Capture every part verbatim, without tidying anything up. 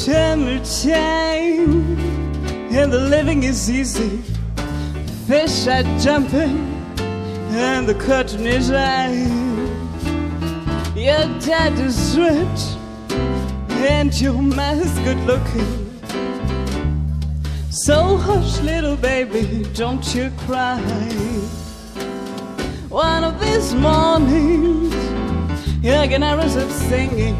Summertime and the living is easy. Fish are jumping and the curtain is high. Your dad is rich and your man is good looking. So hush, little baby, don't you cry. One of these mornings you're gonna rise up singing.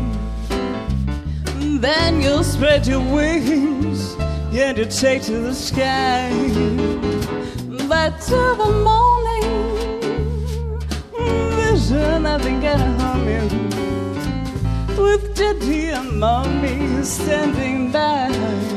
Then you'll spread your wings and you'll take to the sky. But till the morning, there's nothing gonna harm you, with Daddy and Mommy standing by.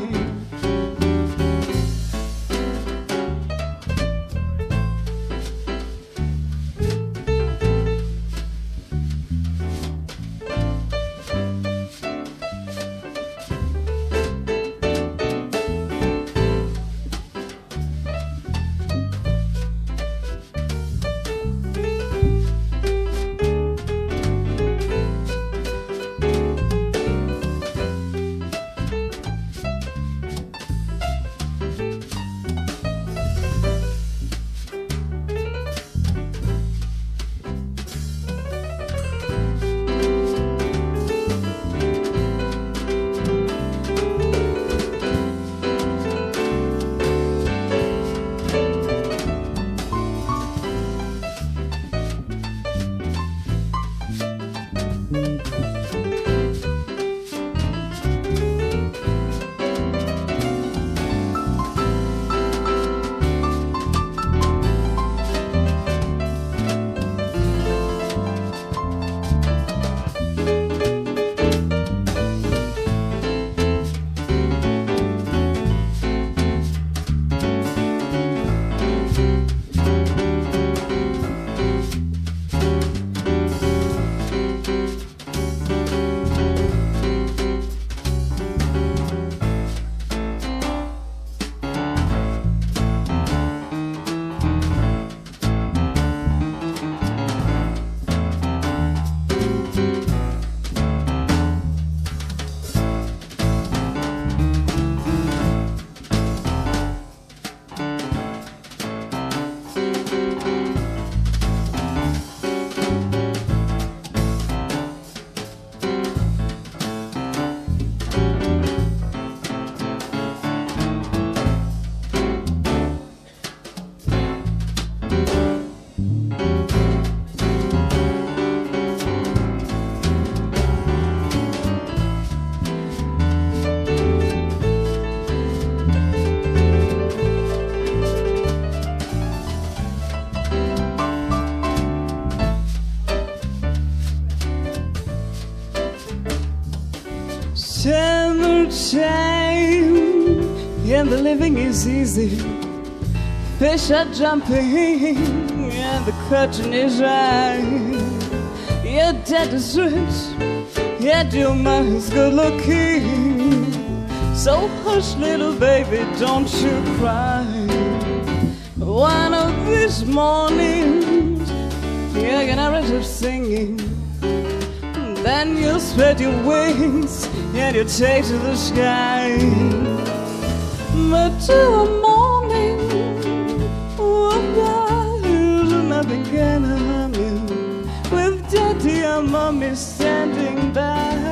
Summertime and the living is easy. Fish are jumping and the curtain is high. Your dad is rich, yet your mom is good looking. So hush, little baby, don't you cry. One of these mornings you're gonna rise up singing. Then you'll spread your wings and you'll take to the sky. But till the morning, oh God, there's nothing gonna harm you, with Daddy and Mommy standing by.